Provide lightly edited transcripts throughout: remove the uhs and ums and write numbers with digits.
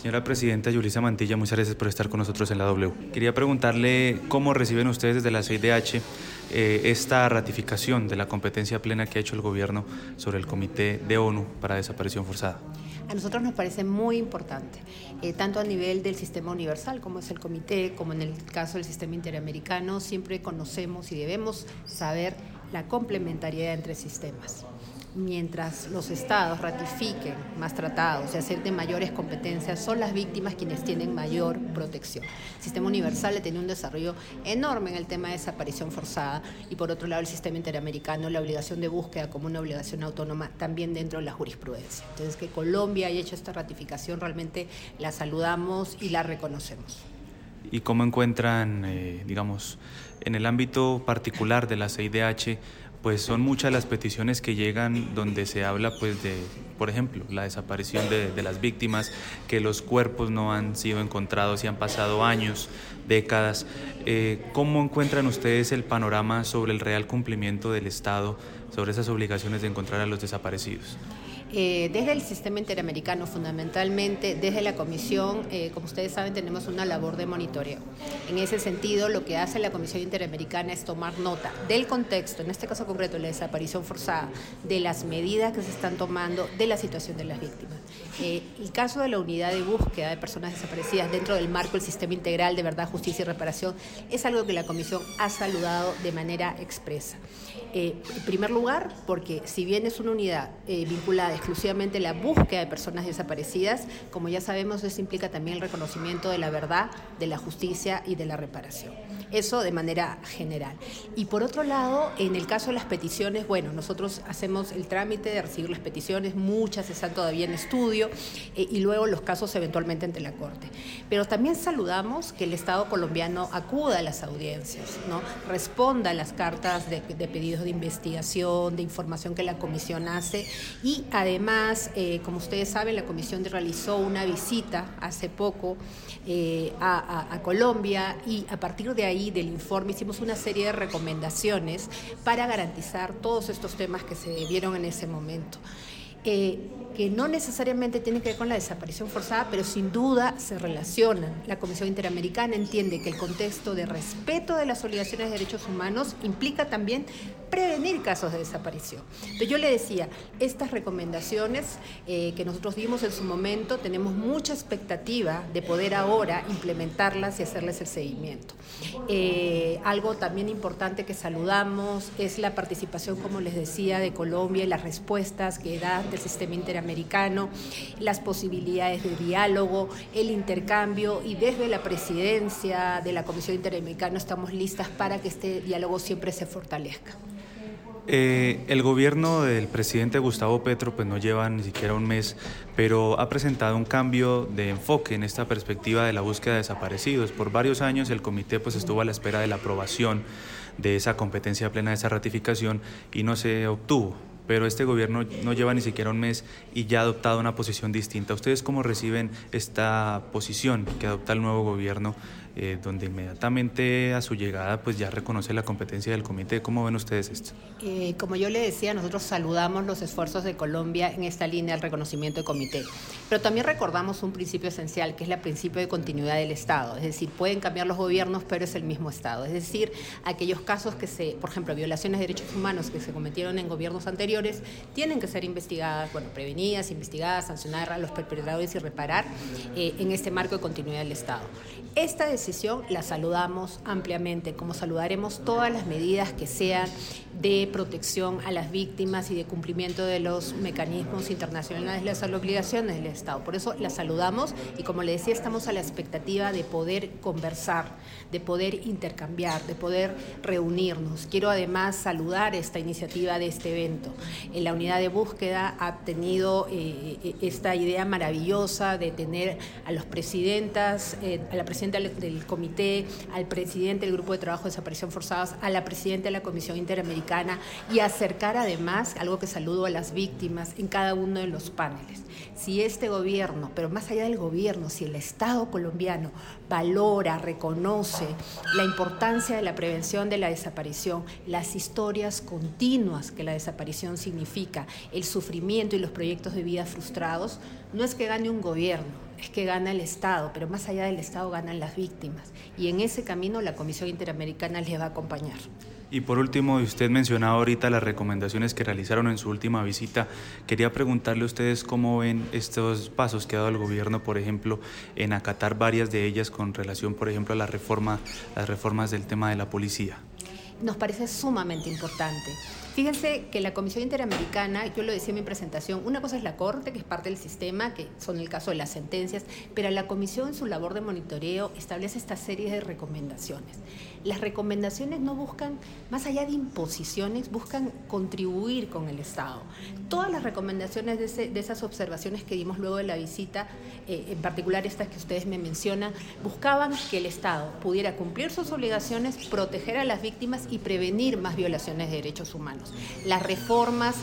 Señora Presidenta Yulisa Mantilla, muchas gracias por estar con nosotros en la W. Quería preguntarle cómo reciben ustedes desde la CIDH esta ratificación de la competencia plena que ha hecho el gobierno sobre el Comité de ONU para Desaparición Forzada. A nosotros nos parece muy importante, tanto a nivel del sistema universal, como es el comité, como en el caso del sistema interamericano, siempre conocemos y debemos saber la complementariedad entre sistemas. Mientras los estados ratifiquen más tratados y acepten mayores competencias, son las víctimas quienes tienen mayor protección. El sistema universal tiene un desarrollo enorme en el tema de desaparición forzada y por otro lado el sistema interamericano, la obligación de búsqueda como una obligación autónoma también dentro de la jurisprudencia. Entonces que Colombia haya hecho esta ratificación realmente la saludamos y la reconocemos. ¿Y cómo encuentran, en el ámbito particular de la CIDH, pues son muchas las peticiones que llegan donde se habla pues de, por ejemplo, la desaparición de las víctimas, que los cuerpos no han sido encontrados y han pasado años, décadas? ¿Cómo encuentran ustedes el panorama sobre el real cumplimiento del Estado sobre esas obligaciones de encontrar a los desaparecidos? Desde el sistema interamericano, fundamentalmente desde la Comisión, como ustedes saben, tenemos una labor de monitoreo. En ese sentido, lo que hace la Comisión Interamericana es tomar nota del contexto, en este caso concreto, la desaparición forzada, de las medidas que se están tomando, de la situación de las víctimas. El caso de la unidad de búsqueda de personas desaparecidas dentro del marco del sistema integral de verdad, justicia y reparación es algo que la Comisión ha saludado de manera expresa. En primer lugar, porque si bien es una unidad vinculada exclusivamente a la búsqueda de personas desaparecidas, como ya sabemos, eso implica también el reconocimiento de la verdad, de la justicia y de la reparación. Eso de manera general. Y por otro lado, en el caso de las peticiones, bueno, nosotros hacemos el trámite de recibir las peticiones, muchas están todavía en estudio, y luego los casos eventualmente ante la Corte. Pero también saludamos que el Estado colombiano acuda a las audiencias, ¿no? Responda a las cartas de pedidos de investigación, de información que la Comisión hace y además, como ustedes saben, la Comisión realizó una visita hace poco a Colombia y a partir de ahí del informe hicimos una serie de recomendaciones para garantizar todos estos temas que se vieron en ese momento. Que no necesariamente tienen que ver con la desaparición forzada, pero sin duda se relacionan. La Comisión Interamericana entiende que el contexto de respeto de las obligaciones de derechos humanos implica también prevenir casos de desaparición. Entonces yo le decía, estas recomendaciones que nosotros dimos en su momento, tenemos mucha expectativa de poder ahora implementarlas y hacerles el seguimiento. Algo también importante que saludamos es la participación, como les decía, de Colombia y las respuestas que da del sistema interamericano, las posibilidades de diálogo, el intercambio y desde la presidencia de la Comisión Interamericana estamos listas para que este diálogo siempre se fortalezca. El gobierno del presidente Gustavo Petro pues no lleva ni siquiera un mes, pero ha presentado un cambio de enfoque en esta perspectiva de la búsqueda de desaparecidos. Por varios años el comité pues estuvo a la espera de la aprobación de esa competencia plena, de esa ratificación, y no se obtuvo. Pero este gobierno no lleva ni siquiera un mes y ya ha adoptado una posición distinta. ¿Ustedes cómo reciben esta posición que adopta el nuevo gobierno, donde inmediatamente a su llegada pues ya reconoce la competencia del comité? ¿Cómo ven ustedes esto? Como yo le decía, nosotros saludamos los esfuerzos de Colombia en esta línea del reconocimiento del comité, pero también recordamos un principio esencial, que es el principio de continuidad del Estado. Es decir, pueden cambiar los gobiernos, pero es el mismo Estado. Es decir, aquellos casos que por ejemplo, violaciones de derechos humanos que se cometieron en gobiernos anteriores, tienen que ser investigadas, prevenidas, investigadas, sancionar a los perpetradores y reparar en este marco de continuidad del Estado. Esta decisión la saludamos ampliamente, como saludaremos todas las medidas que sean de protección a las víctimas y de cumplimiento de los mecanismos internacionales de las obligaciones del Estado. Por eso la saludamos y, como le decía, estamos a la expectativa de poder conversar, de poder intercambiar, de poder reunirnos. Quiero además saludar esta iniciativa de este evento. La unidad de búsqueda ha tenido esta idea maravillosa de tener a los presidentas, a la presidenta del comité, al presidente del grupo de trabajo de desaparición forzadas, a la presidenta de la Comisión Interamericana Interamericana y acercar además, algo que saludo a las víctimas en cada uno de los paneles. Si este gobierno, pero más allá del gobierno, si el Estado colombiano valora, reconoce la importancia de la prevención de la desaparición, las historias continuas que la desaparición significa, el sufrimiento y los proyectos de vida frustrados, no es que gane un gobierno, es que gana el Estado, pero más allá del Estado ganan las víctimas. Y en ese camino la Comisión Interamericana les va a acompañar. Y por último, usted mencionaba ahorita las recomendaciones que realizaron en su última visita. Quería preguntarle a ustedes cómo ven estos pasos que ha dado el gobierno, por ejemplo, en acatar varias de ellas con relación, por ejemplo, a las reformas del tema de la policía. Nos parece sumamente importante. Fíjense que la Comisión Interamericana, yo lo decía en mi presentación, una cosa es la Corte, que es parte del sistema, que son el caso de las sentencias, pero la Comisión en su labor de monitoreo establece esta serie de recomendaciones. Las recomendaciones no buscan, más allá de imposiciones, buscan contribuir con el Estado. Todas las recomendaciones de esas observaciones que dimos luego de la visita, en particular estas que ustedes me mencionan, buscaban que el Estado pudiera cumplir sus obligaciones, proteger a las víctimas y prevenir más violaciones de derechos humanos. Las reformas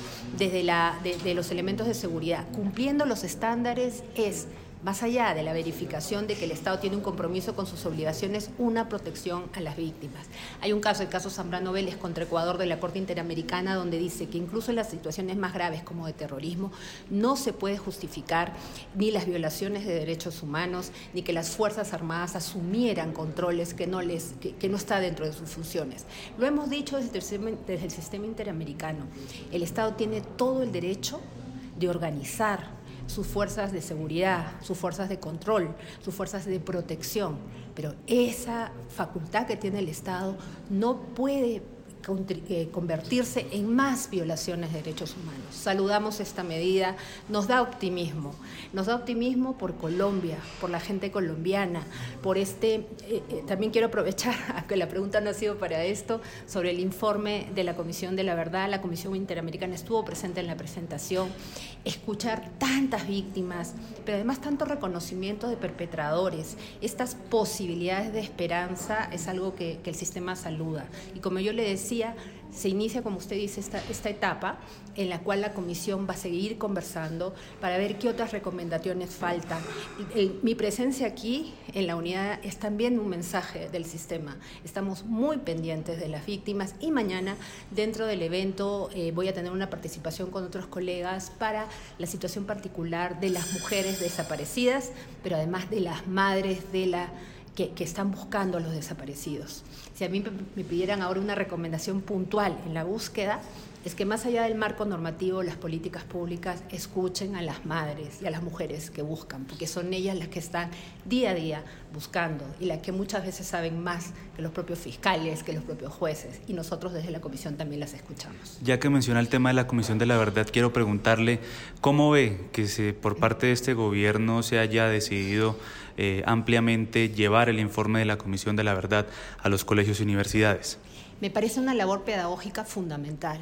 de los elementos de seguridad, cumpliendo los estándares, es, más allá de la verificación de que el Estado tiene un compromiso con sus obligaciones, una protección a las víctimas. Hay un caso, el caso Zambrano Vélez contra Ecuador de la Corte Interamericana, donde dice que incluso en las situaciones más graves como de terrorismo, no se puede justificar ni las violaciones de derechos humanos, ni que las Fuerzas Armadas asumieran controles que no está dentro de sus funciones. Lo hemos dicho desde el sistema interamericano. El Estado tiene todo el derecho de organizar sus fuerzas de seguridad, sus fuerzas de control, sus fuerzas de protección, pero esa facultad que tiene el Estado no puede convertirse en más violaciones de derechos humanos. Saludamos esta medida, nos da optimismo por Colombia, por la gente colombiana, por también quiero aprovechar, aunque la pregunta no ha sido para esto, sobre el informe de la Comisión de la Verdad. La Comisión Interamericana estuvo presente en la presentación, escuchar tantas víctimas, pero además tanto reconocimiento de perpetradores, estas posibilidades de esperanza es algo que el sistema saluda. Y como yo le decía, se inicia, como usted dice, esta etapa en la cual la Comisión va a seguir conversando para ver qué otras recomendaciones faltan. Mi presencia aquí en la unidad es también un mensaje del sistema. Estamos muy pendientes de las víctimas y mañana, dentro del evento, voy a tener una participación con otros colegas para la situación particular de las mujeres desaparecidas, pero además de las madres que están buscando a los desaparecidos. Si a mí me pidieran ahora una recomendación puntual en la búsqueda, es que más allá del marco normativo, las políticas públicas escuchen a las madres y a las mujeres que buscan, porque son ellas las que están día a día buscando y las que muchas veces saben más que los propios fiscales, que los propios jueces, y nosotros desde la Comisión también las escuchamos. Ya que menciona el tema de la Comisión de la Verdad, quiero preguntarle cómo ve que por parte de este gobierno se haya decidido ampliamente llevar el informe de la Comisión de la Verdad a los colegios y universidades. Me parece una labor pedagógica fundamental.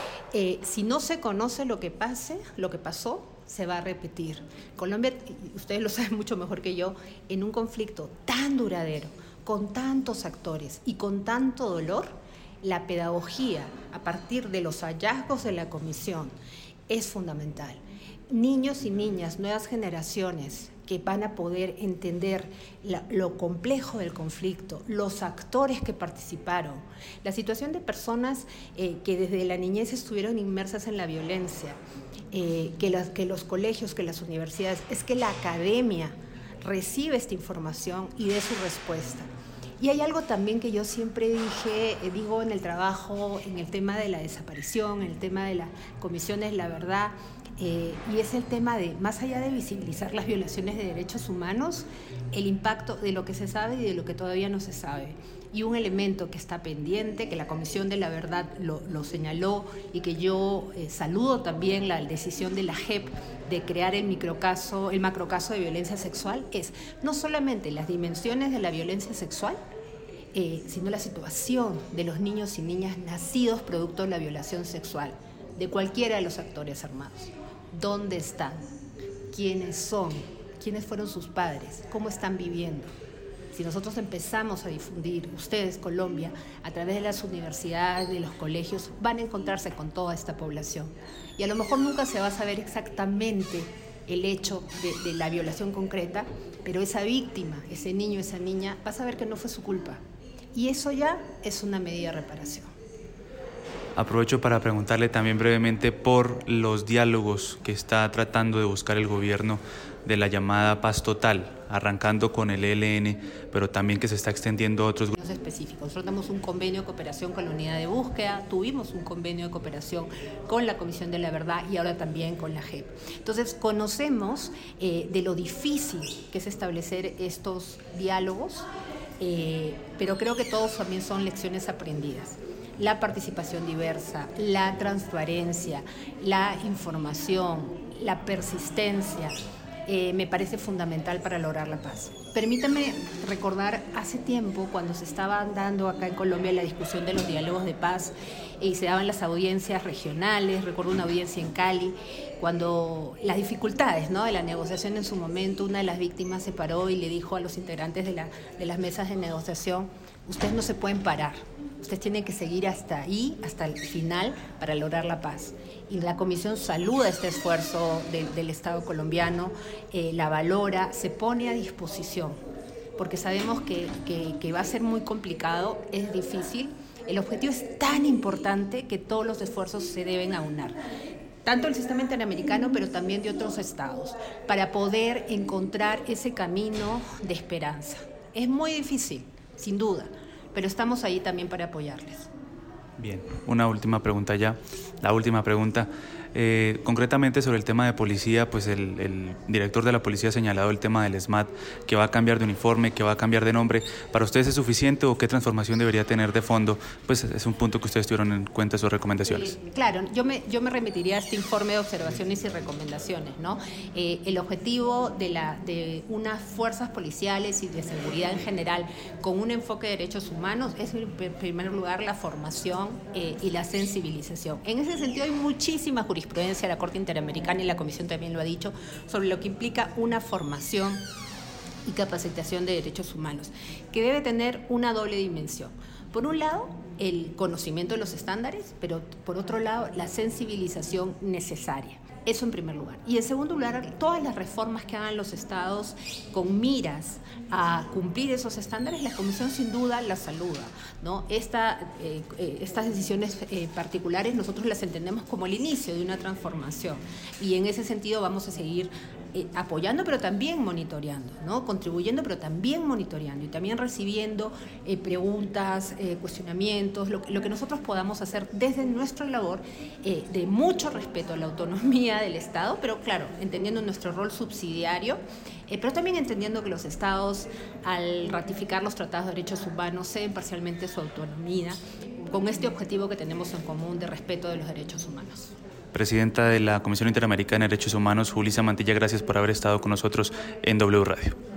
Si no se conoce lo que pasó, se va a repetir. Colombia, ustedes lo saben mucho mejor que yo, en un conflicto tan duradero, con tantos actores y con tanto dolor, la pedagogía a partir de los hallazgos de la Comisión es fundamental. Niños y niñas, nuevas generaciones que van a poder entender lo complejo del conflicto, los actores que participaron, la situación de personas que desde la niñez estuvieron inmersas en la violencia, que los colegios, que las universidades, es que la academia recibe esta información y dé su respuesta. Y hay algo también que yo siempre digo en el trabajo, en el tema de la desaparición, en el tema de las comisiones, la verdad, y es el tema de, más allá de visibilizar las violaciones de derechos humanos, el impacto de lo que se sabe y de lo que todavía no se sabe. Y un elemento que está pendiente, que la Comisión de la Verdad lo señaló y que yo saludo también la decisión de la JEP de crear el macrocaso de violencia sexual, es no solamente las dimensiones de la violencia sexual, sino la situación de los niños y niñas nacidos producto de la violación sexual de cualquiera de los actores armados. ¿Dónde están? ¿Quiénes son? ¿Quiénes fueron sus padres? ¿Cómo están viviendo? Si nosotros empezamos a difundir, ustedes, Colombia, a través de las universidades, de los colegios, van a encontrarse con toda esta población. Y a lo mejor nunca se va a saber exactamente el hecho de la violación concreta, pero esa víctima, ese niño, esa niña, va a saber que no fue su culpa. Y eso ya es una medida de reparación. Aprovecho para preguntarle también brevemente por los diálogos que está tratando de buscar el gobierno de la llamada paz total, arrancando con el ELN, pero también que se está extendiendo a otros grupos específicos. Nosotros tenemos un convenio de cooperación con la unidad de búsqueda, tuvimos un convenio de cooperación con la Comisión de la Verdad y ahora también con la JEP. Entonces, conocemos de lo difícil que es establecer estos diálogos, pero creo que todos también son lecciones aprendidas. La participación diversa, la transparencia, la información, la persistencia, me parece fundamental para lograr la paz. Permítame recordar hace tiempo cuando se estaba dando acá en Colombia la discusión de los diálogos de paz y se daban las audiencias regionales, recuerdo una audiencia en Cali, cuando las dificultades, ¿no?, de la negociación en su momento, una de las víctimas se paró y le dijo a los integrantes de las mesas de negociación: ustedes no se pueden parar, ustedes tienen que seguir hasta ahí, hasta el final, para lograr la paz. Y la Comisión saluda este esfuerzo del Estado colombiano, la valora, se pone a disposición, porque sabemos que va a ser muy complicado, es difícil. El objetivo es tan importante que todos los esfuerzos se deben aunar, tanto el sistema interamericano, pero también de otros estados, para poder encontrar ese camino de esperanza. Es muy difícil, sin duda, pero estamos ahí también para apoyarles. Bien, una última pregunta ya, la última pregunta. Concretamente sobre el tema de policía, pues el director de la policía ha señalado el tema del SMAT, que va a cambiar de uniforme, que va a cambiar de nombre. ¿Para ustedes es suficiente o qué transformación debería tener de fondo? Pues es un punto que ustedes tuvieron en cuenta en sus recomendaciones. Claro, yo me remitiría a este informe de observaciones y recomendaciones, ¿no? El objetivo de unas fuerzas policiales y de seguridad en general con un enfoque de derechos humanos es en primer lugar la formación y la sensibilización. En ese sentido hay muchísima jurisprudencia, la Corte Interamericana y la Comisión también lo ha dicho, sobre lo que implica una formación y capacitación de derechos humanos, que debe tener una doble dimensión. Por un lado, el conocimiento de los estándares, pero por otro lado, la sensibilización necesaria. Eso en primer lugar. Y en segundo lugar, todas las reformas que hagan los estados con miras a cumplir esos estándares, la Comisión sin duda las saluda, ¿no? Estas decisiones particulares nosotros las entendemos como el inicio de una transformación y en ese sentido vamos a seguir apoyando, pero también monitoreando, ¿no? Contribuyendo, pero también monitoreando y también recibiendo preguntas, cuestionamientos, lo que nosotros podamos hacer desde nuestra labor de mucho respeto a la autonomía del Estado, pero claro, entendiendo nuestro rol subsidiario, pero también entendiendo que los Estados, al ratificar los tratados de derechos humanos, ceden parcialmente su autonomía con este objetivo que tenemos en común de respeto de los derechos humanos. Presidenta de la Comisión Interamericana de Derechos Humanos, Julissa Mantilla, gracias por haber estado con nosotros en W Radio.